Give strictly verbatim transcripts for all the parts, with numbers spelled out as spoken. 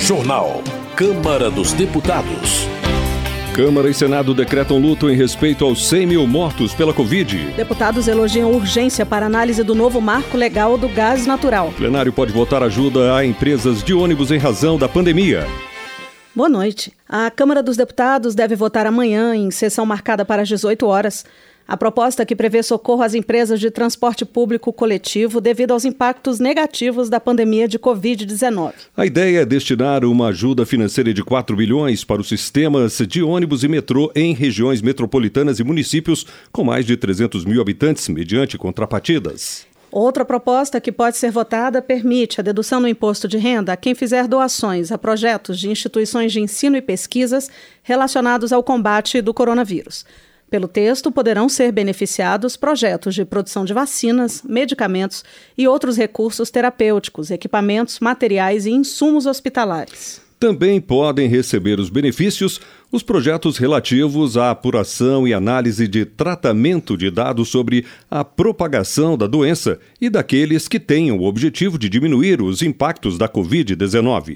Jornal. Câmara dos Deputados. Câmara e Senado decretam luto em respeito aos cem mil mortos pela Covid. Deputados elogiam urgência para análise do novo marco legal do gás natural. O plenário pode votar ajuda a empresas de ônibus em razão da pandemia. Boa noite. A Câmara dos Deputados deve votar amanhã, em sessão marcada para as dezoito horas, a proposta que prevê socorro às empresas de transporte público coletivo devido aos impactos negativos da pandemia de covid dezenove. A ideia é destinar uma ajuda financeira de quatro bilhões para os sistemas de ônibus e metrô em regiões metropolitanas e municípios com mais de trezentos mil habitantes, mediante contrapartidas. Outra proposta que pode ser votada permite a dedução no imposto de renda a quem fizer doações a projetos de instituições de ensino e pesquisas relacionados ao combate do coronavírus. Pelo texto, poderão ser beneficiados projetos de produção de vacinas, medicamentos e outros recursos terapêuticos, equipamentos, materiais e insumos hospitalares. Também podem receber os benefícios os projetos relativos à apuração e análise de tratamento de dados sobre a propagação da doença e daqueles que tenham o objetivo de diminuir os impactos da covid dezenove.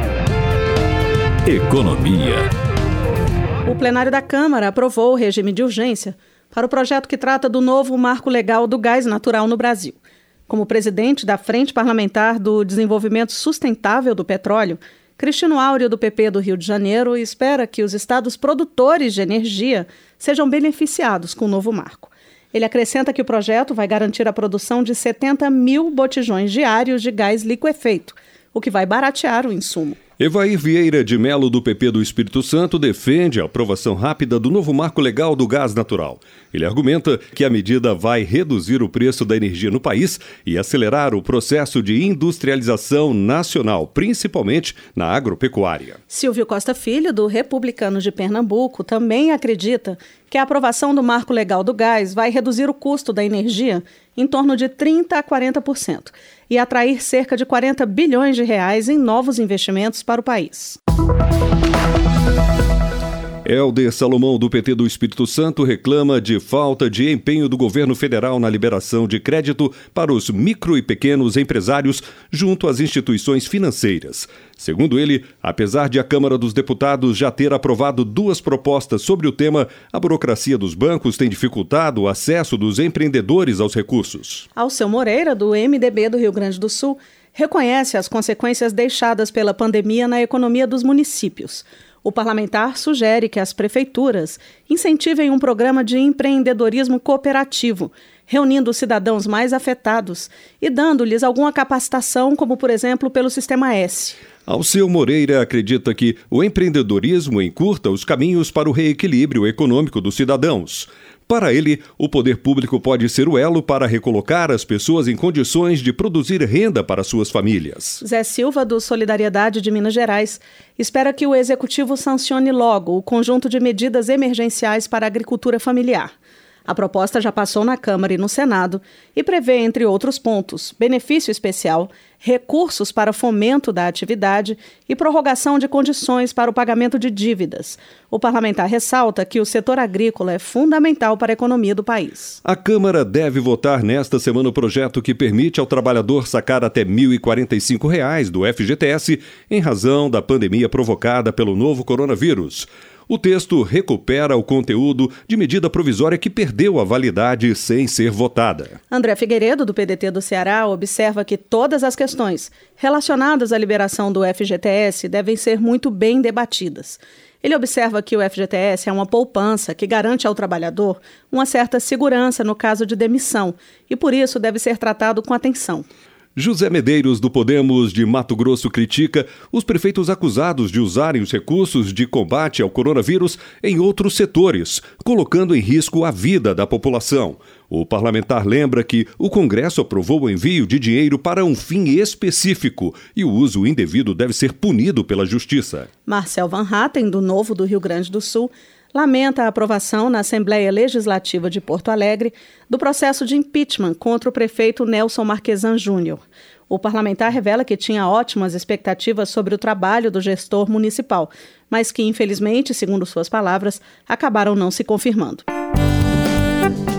Economia. O plenário da Câmara aprovou o regime de urgência para o projeto que trata do novo marco legal do gás natural no Brasil. Como presidente da Frente Parlamentar do Desenvolvimento Sustentável do Petróleo, Cristino Áureo, do P P do Rio de Janeiro, espera que os estados produtores de energia sejam beneficiados com o novo marco. Ele acrescenta que o projeto vai garantir a produção de setenta mil botijões diários de gás liquefeito, o que vai baratear o insumo. Evair Vieira de Melo, do P P do Espírito Santo, defende a aprovação rápida do novo marco legal do gás natural. Ele argumenta que a medida vai reduzir o preço da energia no país e acelerar o processo de industrialização nacional, principalmente na agropecuária. Silvio Costa Filho, do Republicanos de Pernambuco, também acredita que a aprovação do marco legal do gás vai reduzir o custo da energia em torno de trinta a quarenta por cento e atrair cerca de quarenta bilhões de reais em novos investimentos para o país. Helder Salomão, do P T do Espírito Santo, reclama de falta de empenho do governo federal na liberação de crédito para os micro e pequenos empresários junto às instituições financeiras. Segundo ele, apesar de a Câmara dos Deputados já ter aprovado duas propostas sobre o tema, a burocracia dos bancos tem dificultado o acesso dos empreendedores aos recursos. Alceu Moreira, do M D B do Rio Grande do Sul, reconhece as consequências deixadas pela pandemia na economia dos municípios. O parlamentar sugere que as prefeituras incentivem um programa de empreendedorismo cooperativo, reunindo os cidadãos mais afetados e dando-lhes alguma capacitação, como, por exemplo, pelo Sistema S. Alceu Moreira acredita que o empreendedorismo encurta os caminhos para o reequilíbrio econômico dos cidadãos. Para ele, o poder público pode ser o elo para recolocar as pessoas em condições de produzir renda para suas famílias. Zé Silva, do Solidariedade de Minas Gerais, espera que o Executivo sancione logo o conjunto de medidas emergenciais para a agricultura familiar. A proposta já passou na Câmara e no Senado e prevê, entre outros pontos, benefício especial, recursos para fomento da atividade e prorrogação de condições para o pagamento de dívidas. O parlamentar ressalta que o setor agrícola é fundamental para a economia do país. A Câmara deve votar nesta semana o projeto que permite ao trabalhador sacar até mil e quarenta e cinco reais do F G T S em razão da pandemia provocada pelo novo coronavírus. O texto recupera o conteúdo de medida provisória que perdeu a validade sem ser votada. André Figueiredo, do P D T do Ceará, observa que todas as questões relacionadas à liberação do F G T S devem ser muito bem debatidas. Ele observa que o F G T S é uma poupança que garante ao trabalhador uma certa segurança no caso de demissão e, por isso, deve ser tratado com atenção. José Medeiros, do Podemos de Mato Grosso, critica os prefeitos acusados de usarem os recursos de combate ao coronavírus em outros setores, colocando em risco a vida da população. O parlamentar lembra que o Congresso aprovou o envio de dinheiro para um fim específico e o uso indevido deve ser punido pela Justiça. Marcel Van Hatten, do Novo do Rio Grande do Sul, lamenta a aprovação na Assembleia Legislativa de Porto Alegre do processo de impeachment contra o prefeito Nelson Marquesan Júnior. O parlamentar revela que tinha ótimas expectativas sobre o trabalho do gestor municipal, mas que, infelizmente, segundo suas palavras, acabaram não se confirmando.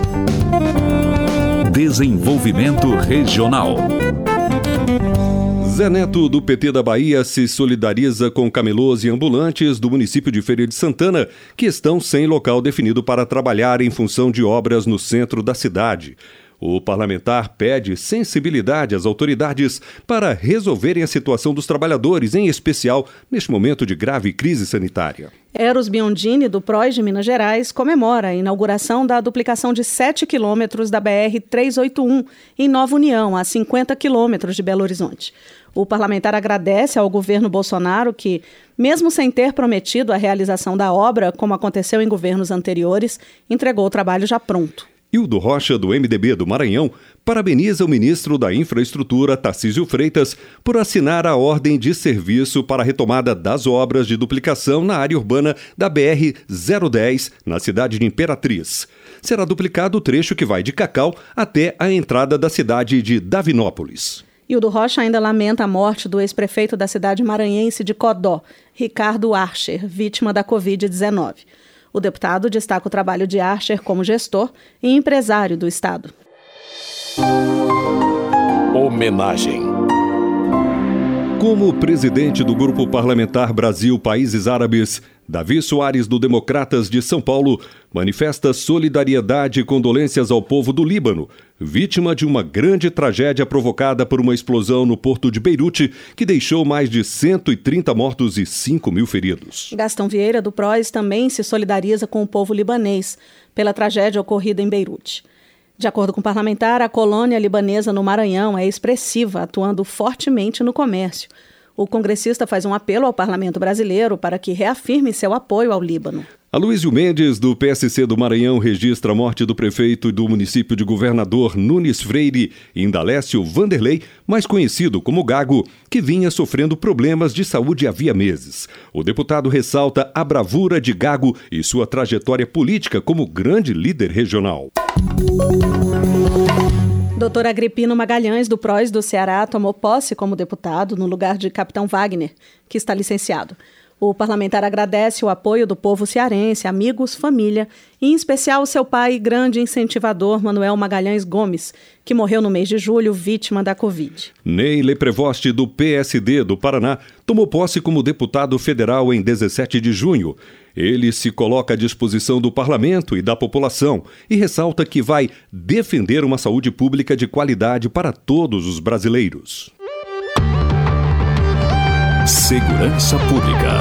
Desenvolvimento Regional. Zé Neto, do P T da Bahia, se solidariza com camelôs e ambulantes do município de Feira de Santana, que estão sem local definido para trabalhar em função de obras no centro da cidade. O parlamentar pede sensibilidade às autoridades para resolverem a situação dos trabalhadores, em especial neste momento de grave crise sanitária. Eros Biondini, do P R O S de Minas Gerais, comemora a inauguração da duplicação de sete quilômetros da B R trezentos e oitenta e um em Nova União, a cinquenta quilômetros de Belo Horizonte. O parlamentar agradece ao governo Bolsonaro que, mesmo sem ter prometido a realização da obra, como aconteceu em governos anteriores, entregou o trabalho já pronto. Hildo Rocha, do M D B do Maranhão, parabeniza o ministro da Infraestrutura, Tarcísio Freitas, por assinar a ordem de serviço para a retomada das obras de duplicação na área urbana da B R zero dez, na cidade de Imperatriz. Será duplicado o trecho que vai de Cacau até a entrada da cidade de Davinópolis. Hildo Rocha ainda lamenta a morte do ex-prefeito da cidade maranhense de Codó, Ricardo Archer, vítima da covid dezenove. O deputado destaca o trabalho de Archer como gestor e empresário do Estado. Homenagem. Como presidente do Grupo Parlamentar Brasil-Países Árabes, Davi Soares, do Democratas de São Paulo, manifesta solidariedade e condolências ao povo do Líbano, vítima de uma grande tragédia provocada por uma explosão no porto de Beirute, que deixou mais de cento e trinta mortos e cinco mil feridos. Gastão Vieira, do P R O S, também se solidariza com o povo libanês pela tragédia ocorrida em Beirute. De acordo com o parlamentar, a colônia libanesa no Maranhão é expressiva, atuando fortemente no comércio. O congressista faz um apelo ao parlamento brasileiro para que reafirme seu apoio ao Líbano. Aloísio Mendes, do P S C do Maranhão, registra a morte do prefeito do município de Governador Nunes Freire, Indalécio Vanderlei, mais conhecido como Gago, que vinha sofrendo problemas de saúde havia meses. O deputado ressalta a bravura de Gago e sua trajetória política como grande líder regional. doutor Agripino Magalhães, do P R O S do Ceará, tomou posse como deputado no lugar de Capitão Wagner, que está licenciado. O parlamentar agradece o apoio do povo cearense, amigos, família, e em especial seu pai e grande incentivador, Manuel Magalhães Gomes, que morreu no mês de julho, vítima da Covid. Ney Leprevost, do P S D do Paraná, tomou posse como deputado federal em dezessete de junho. Ele se coloca à disposição do parlamento e da população e ressalta que vai defender uma saúde pública de qualidade para todos os brasileiros. Segurança Pública.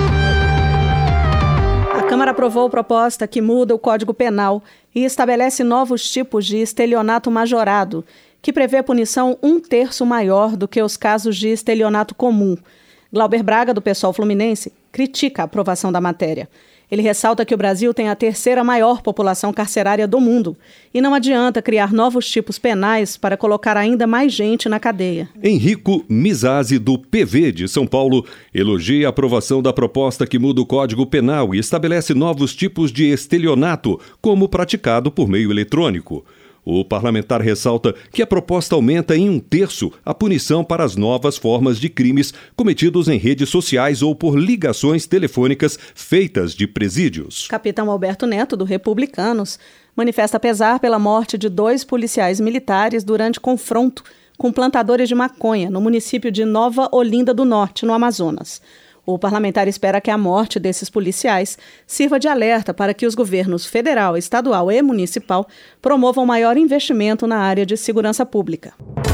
A Câmara aprovou proposta que muda o Código Penal e estabelece novos tipos de estelionato majorado, que prevê punição um terço maior do que os casos de estelionato comum. Glauber Braga, do PSOL Fluminense, critica a aprovação da matéria. Ele ressalta que o Brasil tem a terceira maior população carcerária do mundo e não adianta criar novos tipos penais para colocar ainda mais gente na cadeia. Henrico Mizazzi, do P V de São Paulo, elogia a aprovação da proposta que muda o Código Penal e estabelece novos tipos de estelionato, como praticado por meio eletrônico. O parlamentar ressalta que a proposta aumenta em um terço a punição para as novas formas de crimes cometidos em redes sociais ou por ligações telefônicas feitas de presídios. Capitão Alberto Neto, do Republicanos, manifesta pesar pela morte de dois policiais militares durante confronto com plantadores de maconha no município de Nova Olinda do Norte, no Amazonas. O parlamentar espera que a morte desses policiais sirva de alerta para que os governos federal, estadual e municipal promovam maior investimento na área de segurança pública.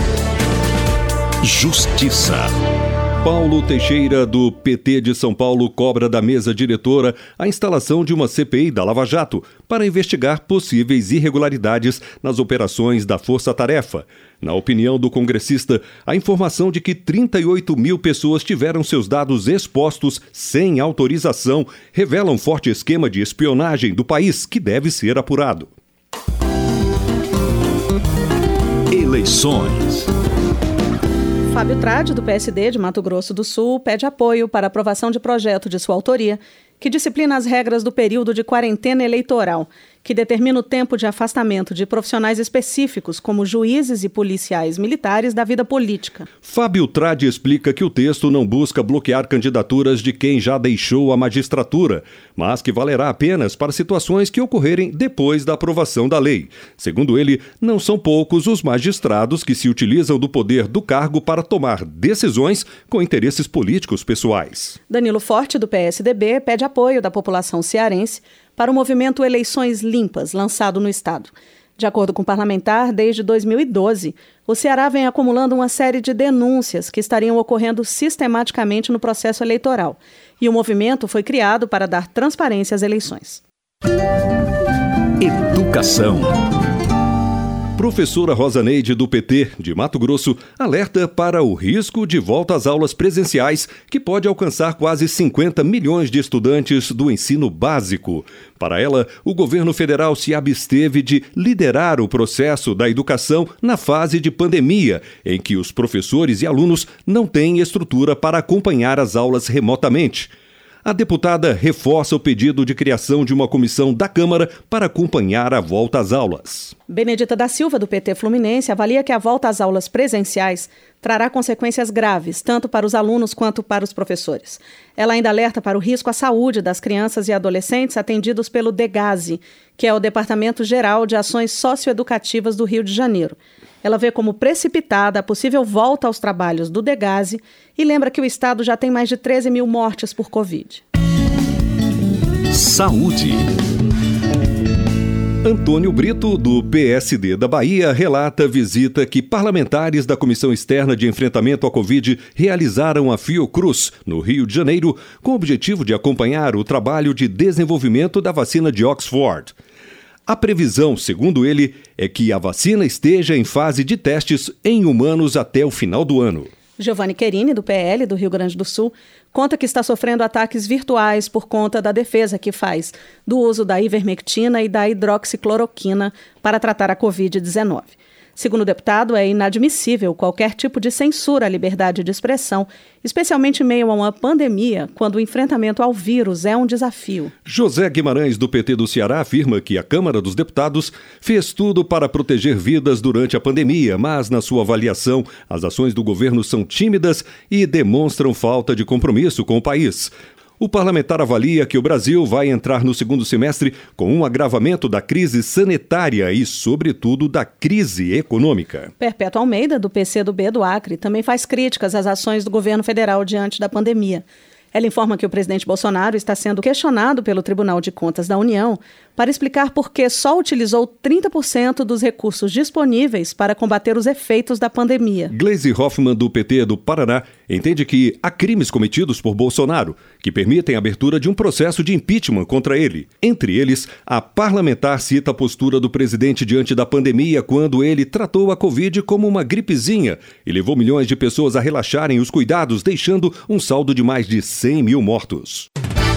Justiça. Paulo Teixeira, do P T de São Paulo, cobra da mesa diretora a instalação de uma C P I da Lava Jato para investigar possíveis irregularidades nas operações da Força Tarefa. Na opinião do congressista, a informação de que trinta e oito mil pessoas tiveram seus dados expostos sem autorização revela um forte esquema de espionagem do país que deve ser apurado. Eleições. Fábio Trade, do P S D de Mato Grosso do Sul, pede apoio para a aprovação de projeto de sua autoria que disciplina as regras do período de quarentena eleitoral, que determina o tempo de afastamento de profissionais específicos, como juízes e policiais militares, da vida política. Fábio Tradi explica que o texto não busca bloquear candidaturas de quem já deixou a magistratura, mas que valerá apenas para situações que ocorrerem depois da aprovação da lei. Segundo ele, não são poucos os magistrados que se utilizam do poder do cargo para tomar decisões com interesses políticos pessoais. Danilo Forte, do P S D B, pede apoio da população cearense para o movimento Eleições Limpas, lançado no estado. De acordo com o parlamentar, desde dois mil e doze, o Ceará vem acumulando uma série de denúncias que estariam ocorrendo sistematicamente no processo eleitoral. E o movimento foi criado para dar transparência às eleições. Educação. Professora Rosaneide, do P T de Mato Grosso, alerta para o risco de volta às aulas presenciais, que pode alcançar quase cinquenta milhões de estudantes do ensino básico. Para ela, o governo federal se absteve de liderar o processo da educação na fase de pandemia, em que os professores e alunos não têm estrutura para acompanhar as aulas remotamente. A deputada reforça o pedido de criação de uma comissão da Câmara para acompanhar a volta às aulas. Benedita da Silva, do P T Fluminense, avalia que a volta às aulas presenciais trará consequências graves, tanto para os alunos quanto para os professores. Ela ainda alerta para o risco à saúde das crianças e adolescentes atendidos pelo DEGASE, que é o Departamento Geral de Ações Socioeducativas do Rio de Janeiro. Ela vê como precipitada a possível volta aos trabalhos do DEGASE e lembra que o estado já tem mais de treze mil mortes por Covid. Saúde. Antônio Brito, do P S D da Bahia, relata a visita que parlamentares da Comissão Externa de Enfrentamento à Covid realizaram a Fiocruz, no Rio de Janeiro, com o objetivo de acompanhar o trabalho de desenvolvimento da vacina de Oxford. A previsão, segundo ele, é que a vacina esteja em fase de testes em humanos até o final do ano. Giovanni Querini, do P L do Rio Grande do Sul, conta que está sofrendo ataques virtuais por conta da defesa que faz do uso da ivermectina e da hidroxicloroquina para tratar a covid dezenove. Segundo o deputado, é inadmissível qualquer tipo de censura à liberdade de expressão, especialmente em meio a uma pandemia, quando o enfrentamento ao vírus é um desafio. José Guimarães, do P T do Ceará, afirma que a Câmara dos Deputados fez tudo para proteger vidas durante a pandemia, mas, na sua avaliação, as ações do governo são tímidas e demonstram falta de compromisso com o país. O parlamentar avalia que o Brasil vai entrar no segundo semestre com um agravamento da crise sanitária e, sobretudo, da crise econômica. Perpétua Almeida, do P C do B do Acre, também faz críticas às ações do governo federal diante da pandemia. Ela informa que o presidente Bolsonaro está sendo questionado pelo Tribunal de Contas da União para explicar por que só utilizou trinta por cento dos recursos disponíveis para combater os efeitos da pandemia. Gleisi Hoffmann, do P T do Paraná, entende que há crimes cometidos por Bolsonaro que permitem a abertura de um processo de impeachment contra ele. Entre eles, a parlamentar cita a postura do presidente diante da pandemia quando ele tratou a Covid como uma gripezinha e levou milhões de pessoas a relaxarem os cuidados, deixando um saldo de mais de cem mil mortos.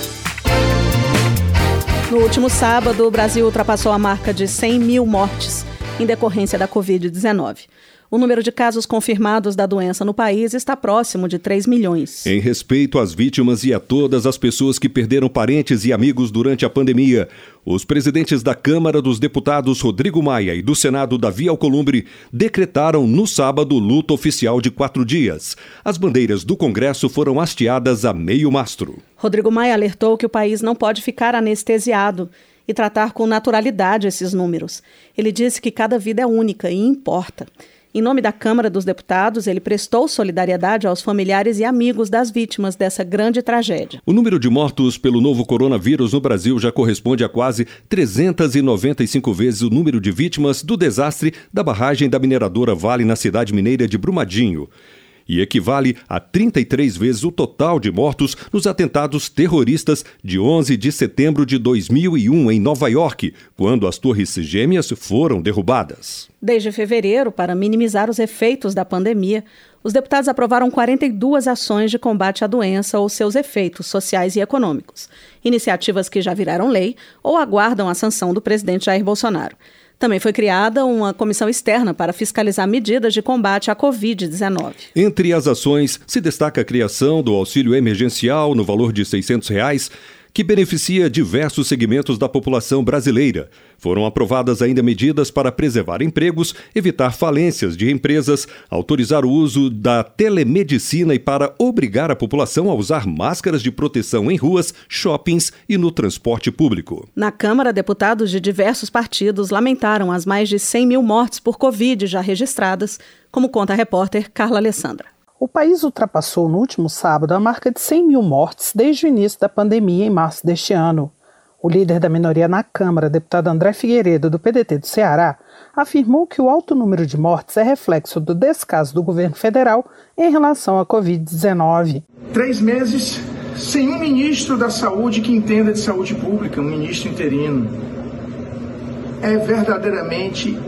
No último sábado, o Brasil ultrapassou a marca de cem mil mortes em decorrência da covid dezenove. O número de casos confirmados da doença no país está próximo de três milhões. Em respeito às vítimas e a todas as pessoas que perderam parentes e amigos durante a pandemia, os presidentes da Câmara dos Deputados, Rodrigo Maia, e do Senado, Davi Alcolumbre, decretaram no sábado luto oficial de quatro dias. As bandeiras do Congresso foram hasteadas a meio mastro. Rodrigo Maia alertou que o país não pode ficar anestesiado e tratar com naturalidade esses números. Ele disse que cada vida é única e importa. Em nome da Câmara dos Deputados, ele prestou solidariedade aos familiares e amigos das vítimas dessa grande tragédia. O número de mortos pelo novo coronavírus no Brasil já corresponde a quase trezentas e noventa e cinco vezes o número de vítimas do desastre da barragem da mineradora Vale na cidade mineira de Brumadinho. E equivale a trinta e três vezes o total de mortos nos atentados terroristas de onze de setembro de dois mil e um em Nova York, quando as Torres Gêmeas foram derrubadas. Desde fevereiro, para minimizar os efeitos da pandemia, os deputados aprovaram quarenta e duas ações de combate à doença ou seus efeitos sociais e econômicos, iniciativas que já viraram lei ou aguardam a sanção do presidente Jair Bolsonaro. Também foi criada uma comissão externa para fiscalizar medidas de combate à covid dezenove. Entre as ações, se destaca a criação do auxílio emergencial no valor de seiscentos reais, que beneficia diversos segmentos da população brasileira. Foram aprovadas ainda medidas para preservar empregos, evitar falências de empresas, autorizar o uso da telemedicina e para obrigar a população a usar máscaras de proteção em ruas, shoppings e no transporte público. Na Câmara, deputados de diversos partidos lamentaram as mais de cem mil mortes por Covid já registradas, como conta a repórter Carla Alessandra. O país ultrapassou no último sábado a marca de cem mil mortes desde o início da pandemia em março deste ano. O líder da minoria na Câmara, deputado André Figueiredo, do P D T do Ceará, afirmou que o alto número de mortes é reflexo do descaso do governo federal em relação à covid dezenove. Três meses sem um ministro da saúde que entenda de saúde pública, um ministro interino. É verdadeiramente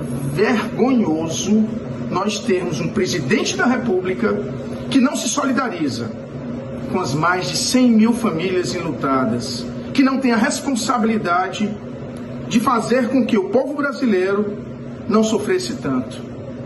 vergonhoso nós termos um presidente da República que não se solidariza com as mais de cem mil famílias enlutadas, que não tem a responsabilidade de fazer com que o povo brasileiro não sofresse tanto.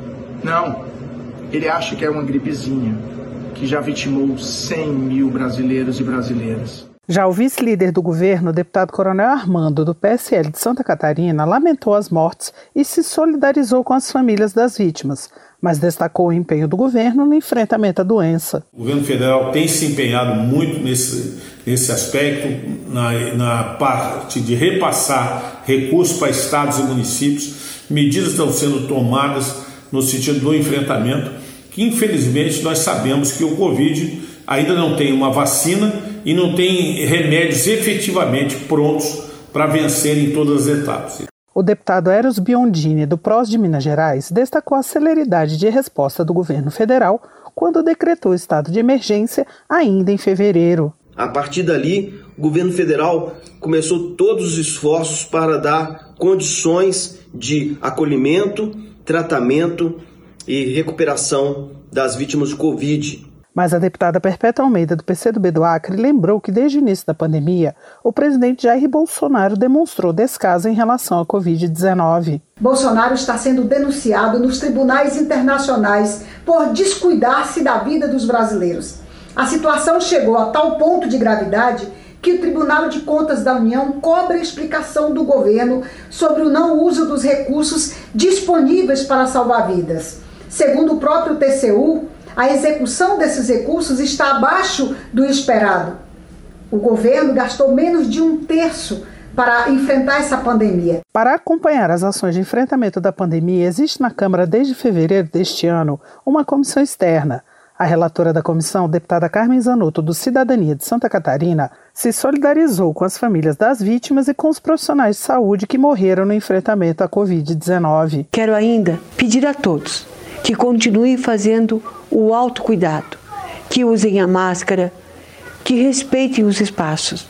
Não, ele acha que é uma gripezinha, que já vitimou cem mil brasileiros e brasileiras. Já o vice-líder do governo, o deputado Coronel Armando, do P S L de Santa Catarina, lamentou as mortes e se solidarizou com as famílias das vítimas, mas destacou o empenho do governo no enfrentamento à doença. O governo federal tem se empenhado muito nesse, nesse aspecto, na, na parte de repassar recursos para estados e municípios. Medidas estão sendo tomadas no sentido do enfrentamento, que infelizmente nós sabemos que o Covid ainda não tem uma vacina e não tem remédios efetivamente prontos para vencer em todas as etapas. O deputado Eros Biondini, do P R O S de Minas Gerais, destacou a celeridade de resposta do governo federal quando decretou o estado de emergência ainda em fevereiro. A partir dali, o governo federal começou todos os esforços para dar condições de acolhimento, tratamento e recuperação das vítimas de Covid. Mas a deputada Perpétua Almeida, do P C do B do Acre, lembrou que desde o início da pandemia, o presidente Jair Bolsonaro demonstrou descaso em relação à covid dezenove. Bolsonaro está sendo denunciado nos tribunais internacionais por descuidar-se da vida dos brasileiros. A situação chegou a tal ponto de gravidade que o Tribunal de Contas da União cobra a explicação do governo sobre o não uso dos recursos disponíveis para salvar vidas. Segundo o próprio T C U, a execução desses recursos está abaixo do esperado. O governo gastou menos de um terço para enfrentar essa pandemia. Para acompanhar as ações de enfrentamento da pandemia, existe na Câmara desde fevereiro deste ano uma comissão externa. A relatora da comissão, deputada Carmen Zanotto, do Cidadania de Santa Catarina, se solidarizou com as famílias das vítimas e com os profissionais de saúde que morreram no enfrentamento à covid dezenove. Quero ainda pedir a todos que continuem fazendo o autocuidado, que usem a máscara, que respeitem os espaços.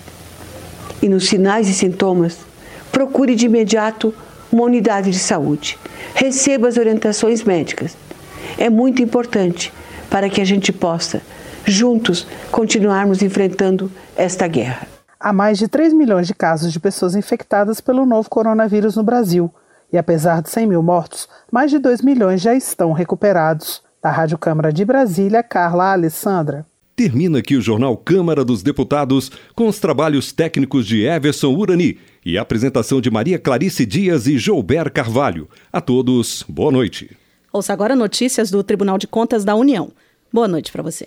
E nos sinais e sintomas, procure de imediato uma unidade de saúde. Receba as orientações médicas. É muito importante para que a gente possa, juntos, continuarmos enfrentando esta guerra. Há mais de três milhões de casos de pessoas infectadas pelo novo coronavírus no Brasil. E apesar de cem mil mortos, mais de dois milhões já estão recuperados. Da Rádio Câmara de Brasília, Carla Alessandra. Termina aqui o Jornal Câmara dos Deputados com os trabalhos técnicos de Everson Urani e a apresentação de Maria Clarice Dias e Joubert Carvalho. A todos, boa noite. Ouça agora notícias do Tribunal de Contas da União. Boa noite para você.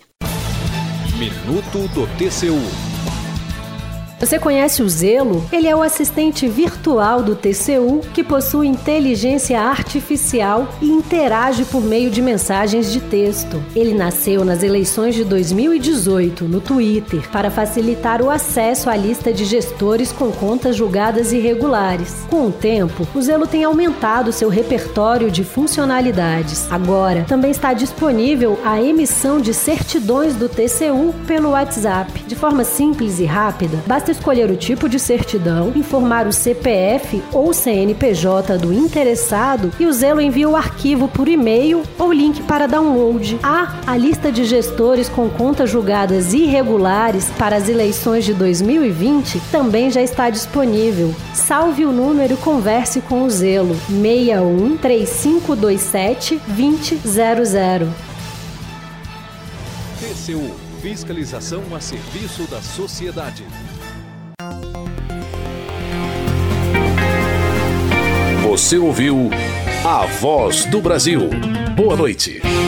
Minuto do T C U. Você conhece o Zelo? Ele é o assistente virtual do T C U que possui inteligência artificial e interage por meio de mensagens de texto. Ele nasceu nas eleições de dois mil e dezoito no Twitter para facilitar o acesso à lista de gestores com contas julgadas irregulares. Com o tempo, o Zelo tem aumentado seu repertório de funcionalidades. Agora, também está disponível a emissão de certidões do T C U pelo WhatsApp. De forma simples e rápida, basta escolher o tipo de certidão, informar o C P F ou C N P J do interessado e o Zelo envia o arquivo por e-mail ou link para download. Ah, a lista de gestores com contas julgadas irregulares para as eleições de dois mil e vinte também já está disponível. Salve o número e converse com o Zelo seis um três cinco dois sete dois zero zero zero. T C U, fiscalização a serviço da sociedade. Você ouviu A Voz do Brasil. Boa noite.